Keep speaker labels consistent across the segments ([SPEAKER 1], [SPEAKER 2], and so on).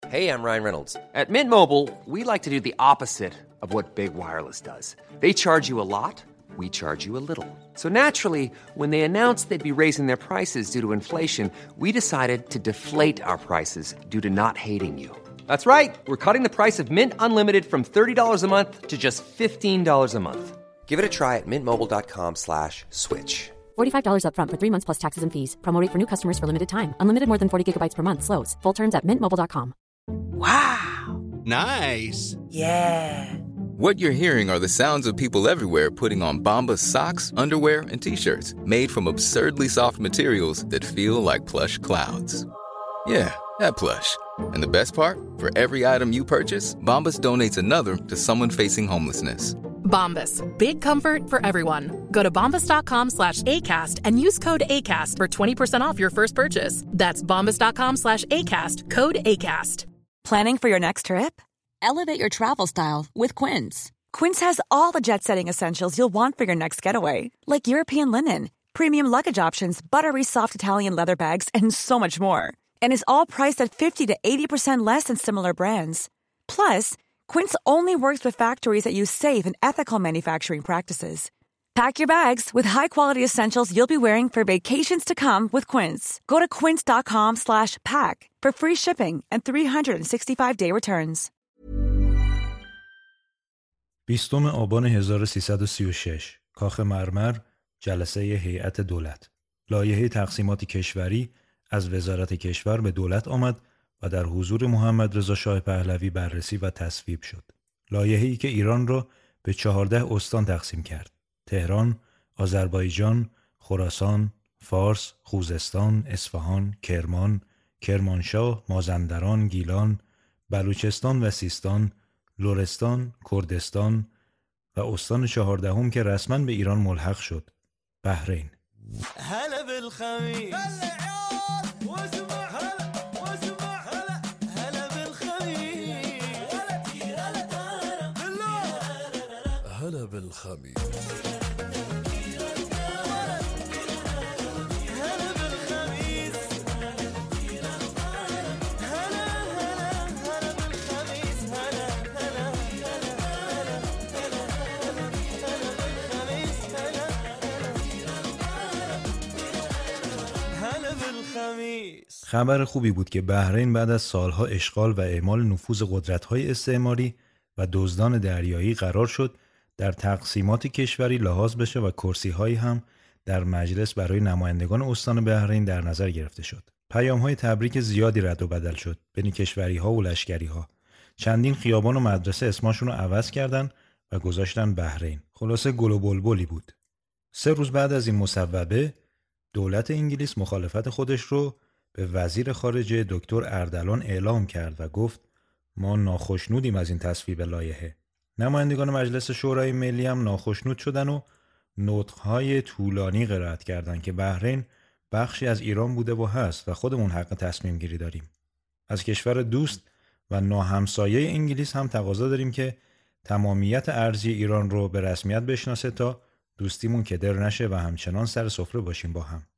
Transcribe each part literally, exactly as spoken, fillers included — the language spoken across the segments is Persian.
[SPEAKER 1] Hey, I'm Ryan Reynolds.
[SPEAKER 2] At Mint Mobile, we like to do the opposite of what Big Wireless does. They charge you a lot, we charge you a little. So naturally, when they announced they'd be raising their prices due to inflation, we decided to deflate our prices due to not hating you. That's right. We're cutting the price of Mint Unlimited from thirty dollars a month to just fifteen dollars a month.
[SPEAKER 1] Give it a try at mintmobile.com slash switch.
[SPEAKER 3] forty-five dollars up front for three months plus taxes and fees. Promo rate for new customers for limited time. Unlimited more than forty gigabytes per month. Slows full terms at mint mobile dot com.
[SPEAKER 4] Wow.
[SPEAKER 5] Nice.
[SPEAKER 4] Yeah.
[SPEAKER 6] What you're hearing are the sounds of people everywhere putting on Bombas socks, underwear, and T-shirts made from absurdly soft materials that feel like plush clouds. Yeah, that plush. And the best part? For every item you purchase, Bombas donates another to someone facing homelessness.
[SPEAKER 7] Bombas. Big comfort for everyone. Go to bombas.com slash ACAST and use code ACAST for twenty percent off your first purchase. That's bombas.com slash ACAST. Code ACAST.
[SPEAKER 8] Planning for your next trip?
[SPEAKER 9] Elevate your travel style with Quince.
[SPEAKER 8] Quince has all the jet-setting essentials you'll want for your next getaway, like European linen, premium luggage options, buttery soft Italian leather bags, and so much more. And is all priced at fifty to eighty percent less than similar brands. Plus, Quince only works with factories that use safe and ethical manufacturing practices. Pack your bags with high-quality essentials you'll be wearing for vacations to come with Quince. Go to quince.com slash pack for free shipping and three sixty-five day returns.
[SPEAKER 10] بیستم آبان هزار و سیصد و سی و شش کاخ مرمر، جلسه هیئت دولت. لایحه تقسیمات کشوری از وزارت کشور به دولت آمد و در حضور محمد رضا شاه پهلوی بررسی و تصویب شد. لایحه‌ای که ایران را به چهارده استان تقسیم کرد: تهران، آذربایجان، خراسان، فارس، خوزستان، اصفهان، کرمان، کرمانشاه، مازندران، گیلان، بلوچستان و سیستان، لرستان، کردستان و استان چهاردهم که رسما به ایران ملحق شد، بحرین.
[SPEAKER 11] هلا بالخميس هلا بالخميس
[SPEAKER 10] خبر خوبی بود که بحرین بعد از سالها اشغال و اعمال نفوذ قدرت‌های استعماری و دزدان دریایی قرار شد در تقسیمات کشوری لحاظ بشه و کرسی‌هایی هم در مجلس برای نمایندگان استان بحرین در نظر گرفته شد. پیام‌های تبریک زیادی رد و بدل شد بین کشوری‌ها و لشکری‌ها. چندین خیابان و مدرسه اسمشون رو عوض کردن و گذاشتن بحرین. خلاصه گل و بلبلی بود. سه روز بعد از این مصوبه دولت انگلیس مخالفت خودش رو به وزیر خارجه دکتر اردلان اعلام کرد و گفت ما ناخشنودیم از این تصویب لایحه. نمایندگان مجلس شورای ملی هم ناخشنود شدن و نطق‌های طولانی قرائت کردند که بحرین بخشی از ایران بوده و هست و خودمون حق تصمیم گیری داریم. از کشور دوست و ناهمسایه انگلیس هم تقاضا داریم که تمامیت ارضی ایران رو به رسمیت بشناسه تا دوستیمون کدر نشه و همچنان سر سفره باشیم با هم.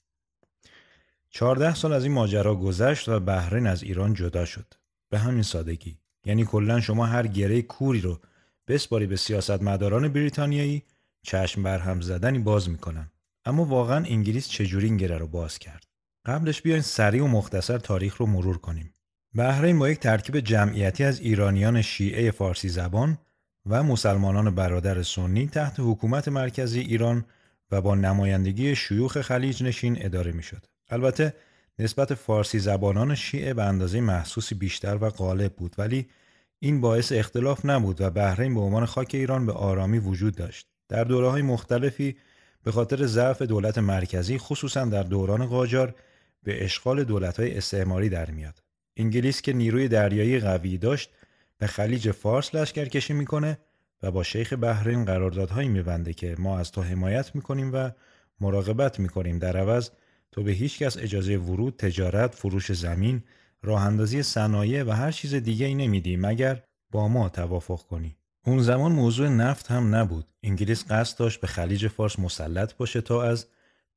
[SPEAKER 10] چهارده سال از این ماجرا گذشت و بحرین از ایران جدا شد. به همین سادگی. یعنی کلاً شما هر گره کوری رو بسپاری به سیاستمداران بریتانیایی، چشم برهم زدنی باز میکنن. اما واقعاً انگلیس چجوری این گره رو باز کرد؟ قبلش بیاین سریع و مختصر تاریخ رو مرور کنیم. بحرین با یک ترکیب جمعیتی از ایرانیان شیعه فارسی زبان و مسلمانان برادر سنی تحت حکومت مرکزی ایران و با نمایندگی شیوخ خلیج نشین اداره میشد. البته نسبت فارسی زبانان شیعه به اندازه محسوسی بیشتر و غالب بود، ولی این باعث اختلاف نبود و بحرین به عنوان خاک ایران به آرامی وجود داشت. در دوره‌های مختلفی به خاطر ضعف دولت مرکزی خصوصا در دوران قاجار به اشغال دولت‌های استعماری در میاد. انگلیس که نیروی دریایی قوی داشت به خلیج فارس لشکرکشی میکنه و با شیخ بحرین قراردادهایی میبنده که ما از تو حمایت میکنیم و مراقبت میکنیم، در عوض تو به هیچ کس اجازه ورود، تجارت، فروش زمین، راه اندازی صنایع و هر چیز دیگه ای نمیدی مگر با ما توافق کنی. اون زمان موضوع نفت هم نبود. انگلیس قصد داشت به خلیج فارس مسلط باشه تا از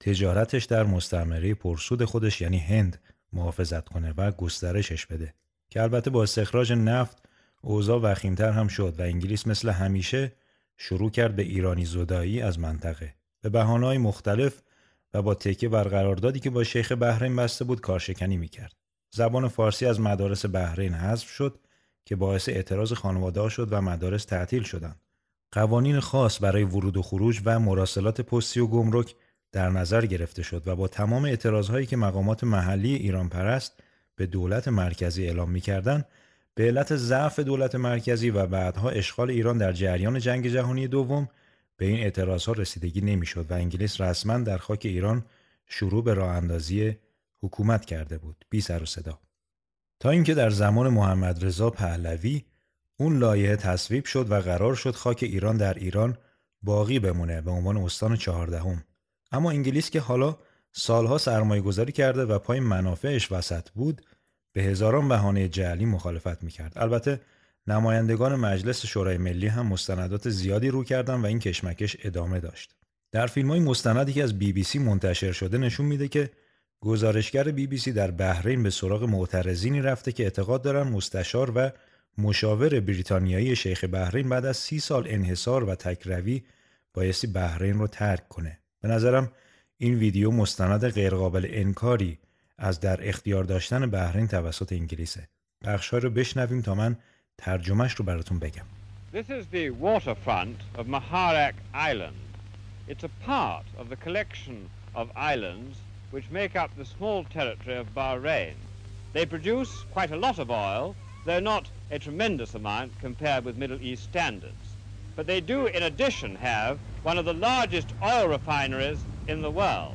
[SPEAKER 10] تجارتش در مستعمره پرسود خودش یعنی هند محافظت کنه و گسترشش بده. که البته با استخراج نفت اوضاع وخیم‌تر هم شد و انگلیس مثل همیشه شروع کرد به ایرانی زدایی از منطقه. به بهانه‌های مختلف و با تکیه بر قراردادی که با شیخ بحرین بسته بود کارشکنی می‌کرد. زبان فارسی از مدارس بحرین حذف شد که باعث اعتراض خانواده‌ها شد و مدارس تعطیل شدند. قوانین خاص برای ورود و خروج و مراسلات پستی و گمرک در نظر گرفته شد و با تمام اعتراضهایی که مقامات محلی ایران پرست به دولت مرکزی اعلام می‌کردند، به علت ضعف دولت مرکزی و بعدها اشغال ایران در جریان جنگ جهانی دوم به این اعتراضها رسیدگی نمی‌شد و انگلیس رسما در خاک ایران شروع به راه اندازی حکومت کرده بود، بی سر و صدا. تا اینکه در زمان محمد رضا پهلوی اون لایحه تصویب شد و قرار شد خاک ایران در ایران باقی بمونه به عنوان استان چهاردهم. اما انگلیس که حالا سالها سرمایه گذاری کرده و پای منافعش وسط بود، به هزاران بهانه جعلی مخالفت میکرد. البته نمایندگان مجلس شورای ملی هم مستندات زیادی رو کردن و این کشمکش ادامه داشت. در فیلم‌های مستندی که از بی بی سی منتشر شده نشون میده که گزارشگر بی بی سی در بحرین به سراغ معترضینی رفته که اعتقاد دارن مستشار و مشاور بریتانیایی شیخ بحرین بعد از سی سال انحصار و تکروی بایستی بحرین رو ترک کنه. به نظرم این ویدیو مستند غیرقابل انکاری از در اختیار داشتن بحرین توسط انگلیسه. بخش‌ها رو بشنویم تا من ترجمهش رو براتون بگم.
[SPEAKER 5] This is the waterfront of Muharraq Island. It's a part of the collection of islands which make up the small territory of Bahrain. They produce quite a lot of oil, though not a tremendous amount compared with Middle East standards. But they do in addition have one of the largest oil refineries in the world.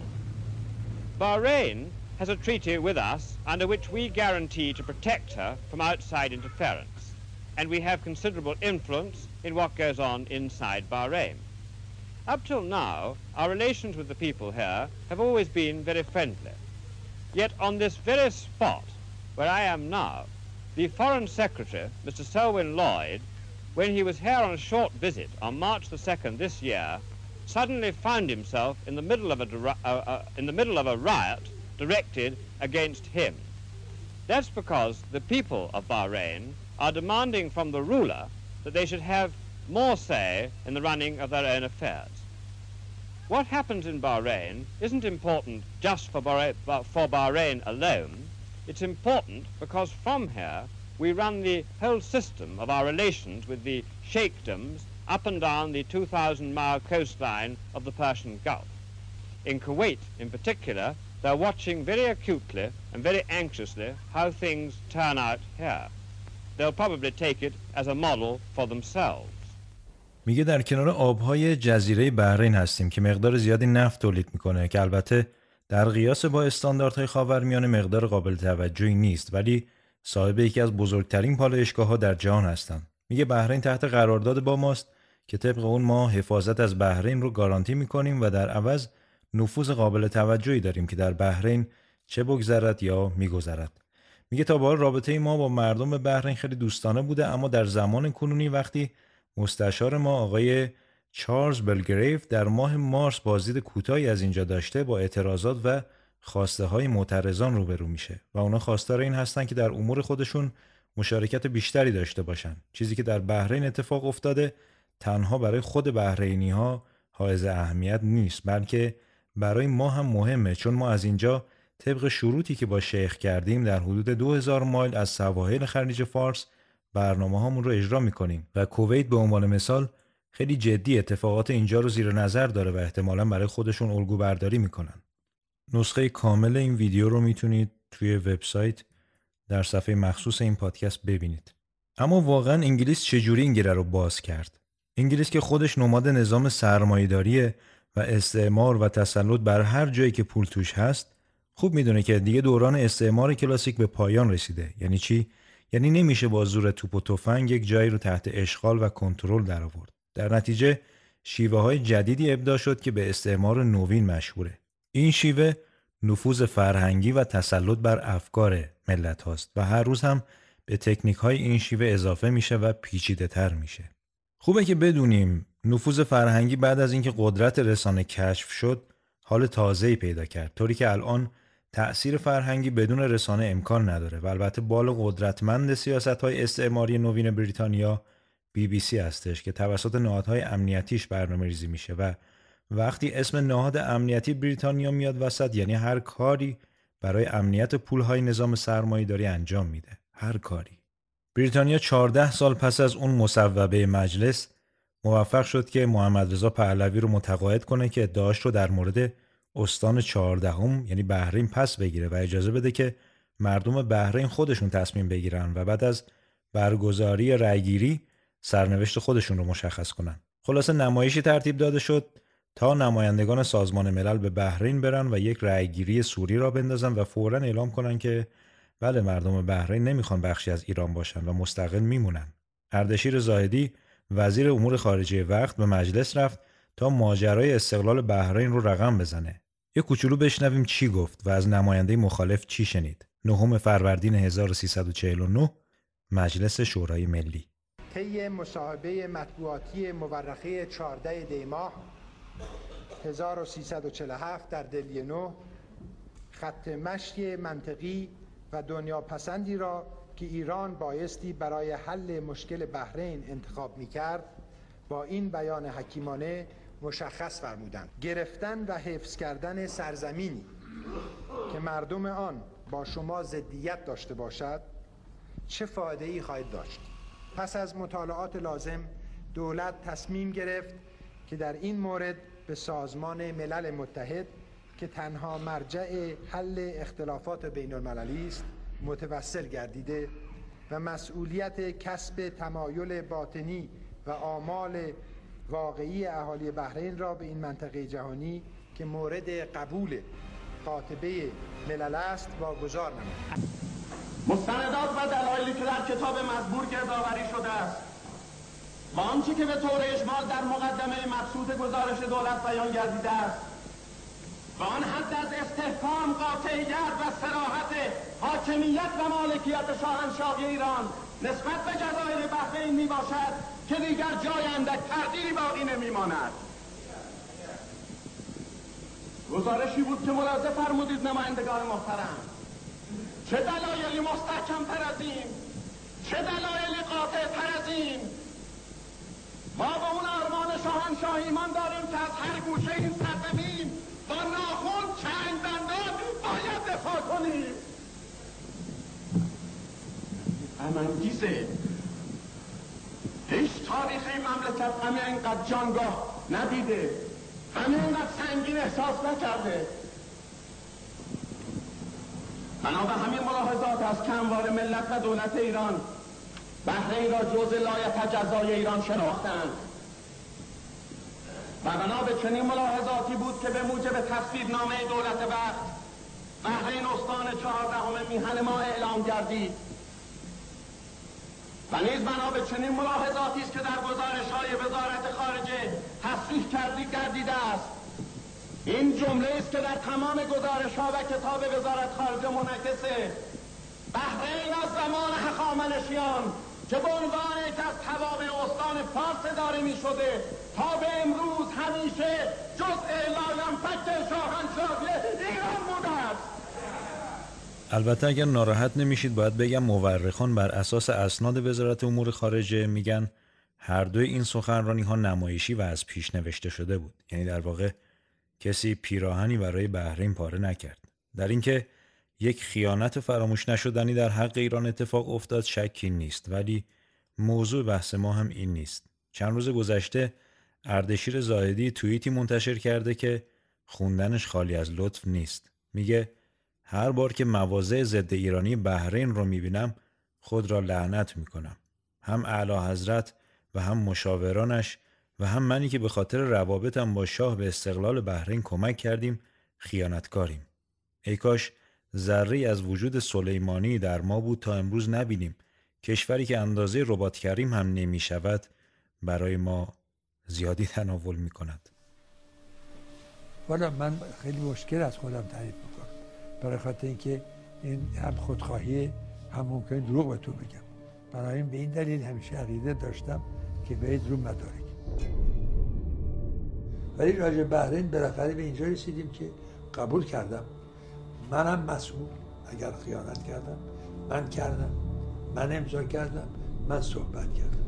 [SPEAKER 5] Bahrain has a treaty with us under which we guarantee to protect her from outside interference, and we have considerable influence in what goes on inside Bahrain. Up till now, our relations with the people here have always been very friendly. Yet on this very spot where I am now, the Foreign Secretary, Mister Selwyn Lloyd, when he was here on a short visit on March the second this year, suddenly found himself in the middle of a, uh, uh, in the middle of a riot directed against him. That's because the people of Bahrain are demanding from the ruler that they should have more say in the running of their own affairs. What happens in Bahrain isn't important just for Bahrain, for Bahrain alone. It's important because from here we run the whole system of our relations with the sheikdoms up and down the two thousand mile coastline of the Persian Gulf. In Kuwait in particular, they're watching very acutely and very anxiously how things turn out here. They'll probably take it as a model for themselves.
[SPEAKER 10] میگه در کنار آبهای جزیره بحرین هستیم که مقدار زیادی نفت تولید میکنه که البته در قیاس با استانداردهای خاورمیانه مقدار قابل توجهی نیست، ولی صاحب یکی از بزرگترین پالایشگاه‌ها در جهان هستند. میگه بحرین تحت قرارداد با ماست که طبق اون ما حفاظت از بحرین رو گارانتی میکنیم و در عوض نفوذ قابل توجهی داریم که در بحرین چه بگذرد یا میگذرد. میگه تا به حال رابطه ما با مردم بحرین خیلی دوستانه بوده، اما در زمان کنونی وقتی مستشار ما آقای چارلز بلگریو در ماه مارس بازدید کوتاهی از اینجا داشته، با اعتراضات و خواسته های معترضان روبرو میشه و اونا خواستار این هستن که در امور خودشون مشارکت بیشتری داشته باشن. چیزی که در بحرین اتفاق افتاده تنها برای خود بحرینی ها حائز اهمیت نیست، بلکه برای ما هم مهمه، چون ما از اینجا طبق شروطی که با شیخ کردیم در حدود دو هزار مایل از سواحل خلیج فارس برنامه هامون رو اجرا میکنیم و کویت به عنوان مثال خیلی جدی اتفاقات اینجا رو زیر نظر داره و احتمالاً برای خودشون الگو برداری میکنن. نسخه کامل این ویدیو رو میتونید توی وبسایت در صفحه مخصوص این پادکست ببینید. اما واقعاً انگلیس چجوری این گره رو باز کرد؟ انگلیس که خودش نماد نظام سرمایه‌داریه و استعمار و تسلط بر هر جایی که پول توش هست، خوب میدونه که دیگه دوران استعمار کلاسیک به پایان رسیده. یعنی چی؟ یعنی نمیشه با زور توپ و تفنگ یک جایی رو تحت اشغال و کنترل درآورد. در نتیجه شیوه‌های جدیدی ابداع شد که به استعمار نوین مشهوره. این شیوه نفوذ فرهنگی و تسلط بر افکار ملت هاست و هر روز هم به تکنیک‌های این شیوه اضافه میشه و پیچیده‌تر میشه. خوبه که بدونیم نفوذ فرهنگی بعد از اینکه قدرت رسانه کشف شد، حال تازه‌ای پیدا کرد، طوری که الان تأثیر فرهنگی بدون رسانه امکان نداره و البته بال قدرتمند سیاست‌های استعماری نوین بریتانیا بی بی سی هستش که توسط نهادهای امنیتیش برنامه‌ریزی میشه و وقتی اسم نهاد امنیتی بریتانیا میاد وسط یعنی هر کاری برای امنیت پول‌های نظام سرمایه‌داری انجام میده. هر کاری. بریتانیا چهارده سال پس از اون مصوبه مجلس موفق شد که محمد رضا پهلوی رو متقاعد کنه که ادعاش رو در مورد استان چهاردهم یعنی بحرین پس بگیره و اجازه بده که مردم بحرین خودشون تصمیم بگیرن و بعد از برگزاری رأیگیری سرنوشت خودشون رو مشخص کنن. خلاصه نمایشی ترتیب داده شد تا نمایندگان سازمان ملل به بحرین برن و یک رأیگیری سوری را بندازن و فوراً اعلام کنن که بله مردم بحرین نمیخوان بخشی از ایران باشن و مستقل میمونن. اردشیر زاهدی وزیر امور خارجه وقت به مجلس رفت تا ماجرای استقلال بحرین رو رقم بزنه. یه کوچولو بشنویم چی گفت و از نماینده مخالف چی شنید. نهم فروردین هزار و سیصد و چهل و نه مجلس شورای ملی.
[SPEAKER 12] طی مصاحبه مطبوعاتی مورخه چهاردهم دی ماه هزار و سیصد و چهل و هفت در دلایل نو خط مشی منطقی و دنیا پسندی را که ایران بایستی برای حل مشکل بحرین انتخاب می‌کرد با این بیان حکیمانه مشخص فرمودند: گرفتن و حفظ کردن سرزمینی که مردم آن با شما ضدیت داشته باشد چه فایده‌ای خواهد داشت؟ پس از مطالعات لازم دولت تصمیم گرفت که در این مورد به سازمان ملل متحد که تنها مرجع حل اختلافات بین المللی است متوسل گردیده و مسئولیت کسب تمایل باطنی و آمال واقعی اهالی بحرین را به این منطقه جهانی که مورد قبول قاطبه ملل است واگذار نمود.
[SPEAKER 13] مستندات و دلایلی که در کتاب مزبور گردآوری شده است و آنچه که به طور اجمال در مقدمه مبسوط گزارش دولت بیان گردیده است و آن حد از استحکام، قاطعیت و صراحت حاکمیت و مالکیت شاهنشاهی ایران نسبت به جزایر بحرین می باشد که دیگر جای اندک تردیدی باقی نمی ماند. گزارشی بود که ملاحظه فرمودید نمایندگان محترم. چه دلایلی مستحکم تر از این، چه دلایلی قاطع تر از این. ما به اون آرمان شاهنشاهی ایمان داریم که از هر گوشه این سرزمین با ناخن چنگ دندان باید دفاع کنیم. غم‌انگیزه هیچ تاریخ این مملکت همه اینقدر جانگاه ندیده، همه اینقدر سنگین احساس نکرده. بنا به همین ملاحظات است که همواره ملت و دولت ایران بحرین را جزء لایتجزای ایران شناختند و بنا به چنین ملاحظاتی بود که به موجب تصویبنامه دولت وقت بحرین استان چهاردهم میهن ما اعلام گردید و نیز بنا به چنین ملاحظاتی است که در گزارش‌های وزارت خارجه تصریح کردی گردیده است. این جمله است که در تمام گزارش‌ها و کتاب وزارت خارجه منعکسه: بحرین از زمان هخامنشیان که به عنوان یکی از توابع استان فارس اداره می‌شده تا به امروز همیشه جزء لاینفک شاهنشاهی ایران بوده است.
[SPEAKER 10] البته اگر ناراحت نمیشید باید بگم مورخان بر اساس اسناد وزارت امور خارجه میگن هر دوی این سخنرانی ها نمایشی و از پیش نوشته شده بود. یعنی در واقع کسی پیراهنی برای بحرین پاره نکرد. در اینکه یک خیانت فراموش نشدنی در حق ایران اتفاق افتاد شکی نیست، ولی موضوع بحث ما هم این نیست. چند روز گذشته اردشیر زاهدی توییتی منتشر کرده که خوندنش خالی از لطف نیست. میگه هر بار که مواضع ضد ایرانی بحرین رو میبینم خود را لعنت میکنم. هم اعلی حضرت و هم مشاورانش و هم منی که به خاطر روابطم با شاه به استقلال بحرین کمک کردیم خیانتکاریم. ای کاش ذره‌ای از وجود سلیمانی در ما بود تا امروز نبینیم کشوری که اندازه رباط کریم هم نمی شود برای ما زیادی تناول می کند.
[SPEAKER 14] والا من خیلی مشکل از خودم تعریف میکنم برای خاطر اینکه این هم خودخواهی هم ممکن دروغ به تو بگم. برای این به این دلیل همیشه عقیده داشتم که باید رو مدارک. ولی راجع بحرین بالاخره به اینجا رسیدیم که قبول کردم منم مسئول. اگر خیانت کردم من کردم، من امضا کردم، من صحبت کردم.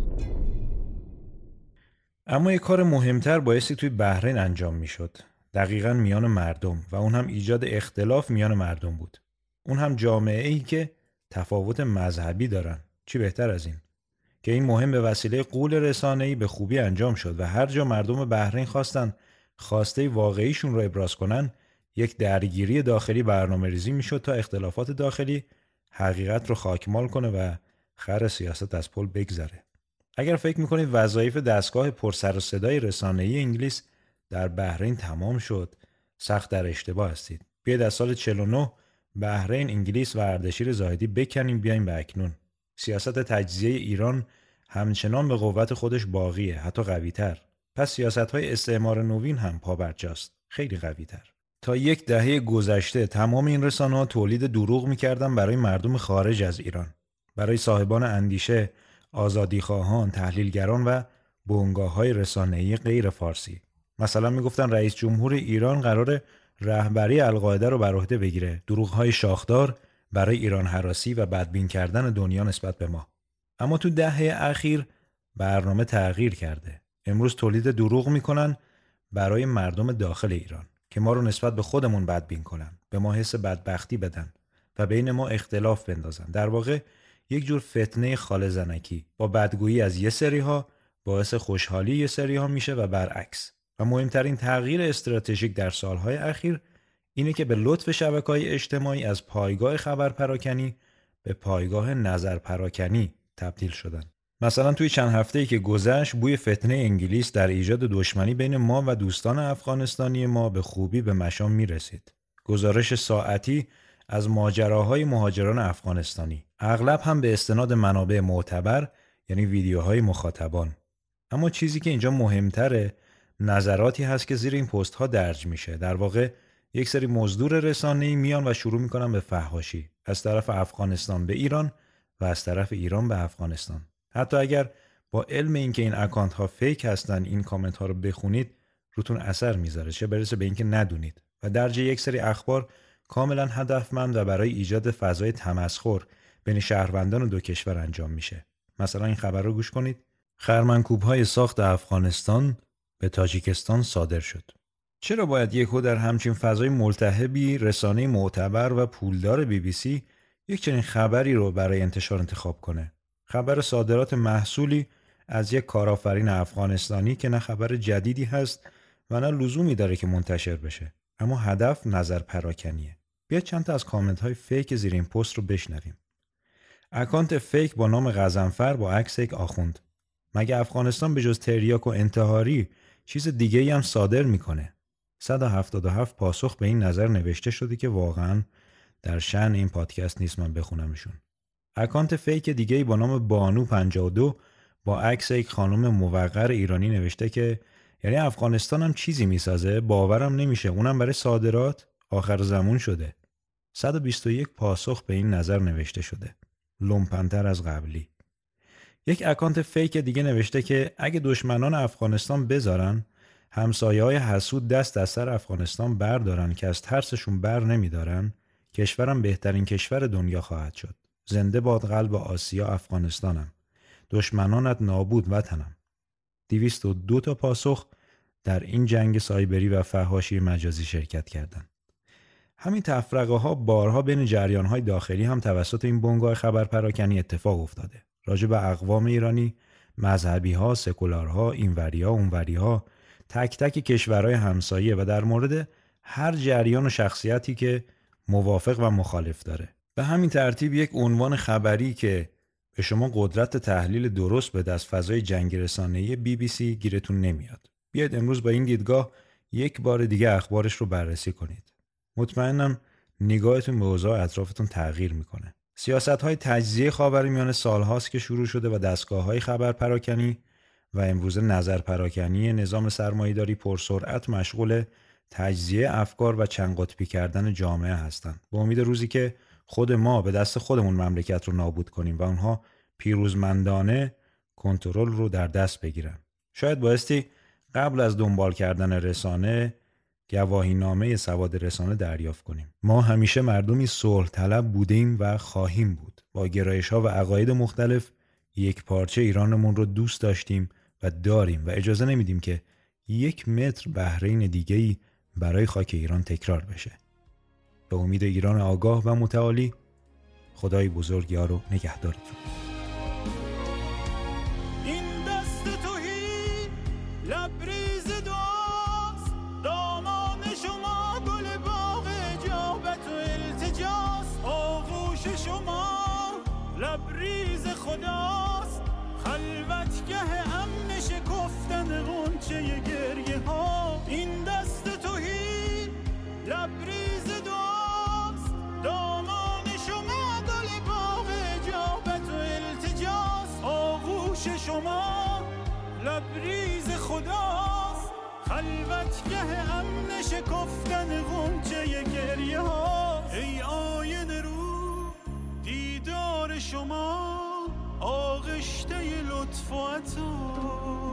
[SPEAKER 10] اما یک کار مهمتر بایستی توی بحرین انجام میشد، دقیقاً میان مردم، و اون هم ایجاد اختلاف میان مردم بود. اون هم جامعه ای که تفاوت مذهبی دارن. چی بهتر از این که این مهم به وسیله غول رسانه‌ای به خوبی انجام شد و هر جا مردم بحرین خواستن خواسته واقعیشون رو ابراز کنن، یک درگیری داخلی برنامه‌ریزی میشد تا اختلافات داخلی حقیقت رو خاکمال کنه و خر سیاست از پل بگذره. اگر فکر میکنید وظایف دستگاه پرسر و صدای رسانه‌ای انگلیس در بحرین تمام شد، سخت در اشتباه هستید. بیاید از سال چهل و نه بحرین، انگلیس و اردشیر زاهدی بکنیم بیایم به اکنون. سیاست تجزیه ایران همچنان به قوت خودش باقیه، حتی قوی‌تر. پس سیاست‌های استعمار نوین هم پابرجاست، خیلی قوی‌تر. تا یک دهه گذشته تمام این رسانه‌ها تولید دروغ می‌کردن برای مردم خارج از ایران، برای صاحبان اندیشه، آزادیخواهان، تحلیلگران و بنگاه‌های رسانه‌ای غیر فارسی. مثلا میگفتن رئیس جمهور ایران قراره رهبری القاعده رو بر عهده بگیره. دروغ‌های شاخدار برای ایران هراسی و بدبین کردن دنیا نسبت به ما. اما تو دهه اخیر برنامه تغییر کرده. امروز تولید دروغ میکنن برای مردم داخل ایران که ما رو نسبت به خودمون بدبین کنن، به ما حس بدبختی بدن و بین ما اختلاف بندازن. در واقع یک جور فتنه خاله زنکی با بدگویی از یه سری‌ها باعث خوشحالی یه سری‌ها میشه و برعکس. و مهمترین تغییر استراتژیک در سالهای اخیر اینه که به لطف شبکه‌های اجتماعی از پایگاه خبر پراکنی به پایگاه نظر پراکنی تبدیل شدن. مثلا توی چند هفته‌ای که گذشت بوی فتنه انگلیس در ایجاد دشمنی بین ما و دوستان افغانستانی ما به خوبی به مشام میرسید. گزارش ساعتی از ماجراهای مهاجران افغانستانی، اغلب هم به استناد منابع معتبر، یعنی ویدیوهای مخاطبان. اما چیزی که اینجا مهمتره نظراتی هست که زیر این پست ها درج میشه. در واقع یک سری مزدور رسانه‌ای میان و شروع میکنن به فحاشی از طرف افغانستان به ایران و از طرف ایران به افغانستان. حتی اگر با علم اینکه این اکانت ها فیک هستن این کامنت ها رو بخونید روتون اثر میذاره، چه برسه به اینکه ندونید. و درج یک سری اخبار کاملا هدفمند و برای ایجاد فضای تمسخر بین شهروندان دو کشور انجام میشه. مثلا این خبر رو گوش کنید: خرمنکوب‌های ساخت افغانستان به تاجیکستان صادر شد. چرا باید یکو در همچین فضای ملتهبی رسانه معتبر و پولدار بی بی سی یک چنین خبری رو برای انتشار انتخاب کنه؟ خبر صادرات محصولی از یک کارآفرین افغانستانی که نه خبر جدیدی هست و نه لزومی داره که منتشر بشه، اما هدف نظر پراکنیه. بیا چند تا از کامنت های فیک زیر این پست رو بشنویم. اکانت فیک با نام غضنفر با عکس یک آخوند: مگه افغانستان به جز تریاک و انتحاری چیز دیگه ای هم صادر میکنه؟ صد و هفتاد و هفت پاسخ به این نظر نوشته شده که واقعا در شأن این پادکست نیست من بخونمشون. اکانت فیک دیگه ای با نام بانو پنجاه و دو با عکس یک خانم موقر ایرانی نوشته که یعنی افغانستان هم چیزی میسازه؟ باورم نمیشه، اونم برای صادرات؟ آخر زمان شده. صد و بیست و یک پاسخ به این نظر نوشته شده، لومپنتر از قبلی. یک اکانت فیک دیگه نوشته که اگه دشمنان افغانستان بذارن همسایه‌های حسود دست از سر افغانستان بردارن که از ترسشون بر نمیدارن، کشورم بهترین کشور دنیا خواهد شد. زنده باد قلب آسیا افغانستانم، دشمنانت نابود وطنم. دویست و دو تا پاسخ در این جنگ سایبری و فحاشی مجازی شرکت کردند. همین تفرقه ها بارها بین جریان های داخلی هم توسط این بنگاه خبر پراکنی اتفاق افتاده. راجع به اقوام ایرانی، مذهبی ها، سکولار ها، اینوری ها، اونوری ها، تک تک کشورهای همسایه و در مورد هر جریان و شخصیتی که موافق و مخالف داره. به همین ترتیب یک عنوان خبری که به شما قدرت تحلیل درست بده از فضای جنگ رسانه‌ای بی بی سی گیرتون نمیاد. بیاید امروز با این دیدگاه یک بار دیگه اخبارش رو بررسی کنید. مطمئنم نگاهتون به اوضاع اطرافتون تغییر میکنه. سیاست‌های تجزیه خاورمیانه سالهاست که شروع شده و دستگاه‌های خبر پراکنی و امروزه نظر پراکنی نظام سرمایه‌داری پرسرعت مشغول تجزیه افکار و چند قطبی کردن جامعه هستند. با امید روزی که خود ما به دست خودمون مملکت رو نابود کنیم و اونها پیروزمندانه کنترل رو در دست بگیرن. شاید بایستی قبل از دنبال کردن رسانه گواهینامه سواد رسانه دریافت کنیم. ما همیشه مردمی صلح طلب بودیم و خواهیم بود. با گرایش‌ها و عقاید مختلف یک پارچه ایرانمون رو دوست داشتیم و داریم و اجازه نمیدیم که یک متر بحرین دیگه‌ای برای خاک ایران تکرار بشه. به امید ایران آگاه و متعالی، خدای بزرگ یار و نگهدارتون.
[SPEAKER 15] این دست توهی لبریز دعاست، دامان شما گل باغ اجابت و التجاست، آغوش شما لبریز خداست، خلوتگه امن شکفتن غنچه گریه ها. این دست توهی لبریز دعاست، دامان شما گل باغ اجابت و التجاست، آغوش شما لبریز خداست، خلوتگه امن شکفتن غنچه گریه ها. ای آینه رو دیدار شما آغشته لطف و عطاست.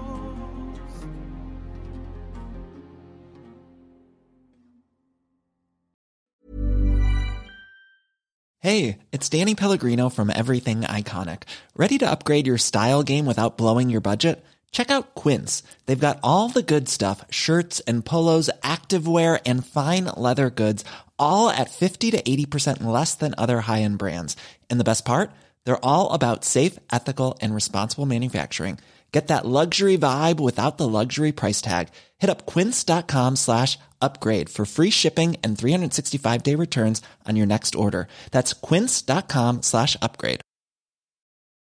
[SPEAKER 16] Hey, it's Danny Pellegrino from Everything Iconic. Ready to upgrade your style game without blowing your budget? Check out Quince. They've got all the good stuff, shirts and polos, activewear, and fine leather goods, all at fifty to eighty percent less than other high-end brands. And the best part? They're all about safe, ethical, and responsible manufacturing. Get that luxury vibe without the luxury price tag. Hit up quince.com slash upgrade for free shipping and three sixty-five day returns on your next order. That's quince.com slash upgrade.